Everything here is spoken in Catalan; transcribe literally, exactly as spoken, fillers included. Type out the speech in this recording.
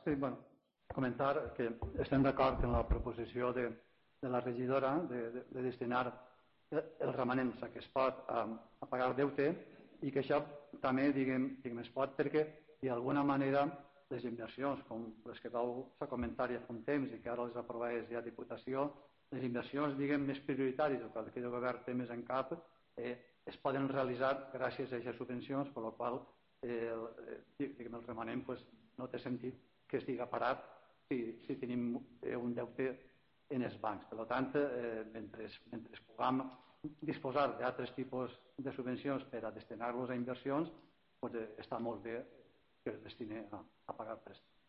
Sí, bueno, comentar que estem d'acord en la proposició de, de la regidora de, de, de destinar els romanents a que es pot a, a pagar el deute i que això també diguem, diguem, es pot perquè d'alguna manera les inversions com les que vau comentar ja fa un temps i que ara les aprovades ja a Diputació, les inversions diguem, més prioritàries o que el govern té més en cap eh, es poden realitzar gràcies a aquestes subvencions, per la qual eh, diguem, el remanent pues, no té sentit que estiga parat si, si tenim eh, un deute en els bancs. Per tant, eh, mentre, mentre puguem disposar d'altres tipus de subvencions per a destinar-los a inversions, doncs, eh, està molt bé que es destini a, a pagar préstec.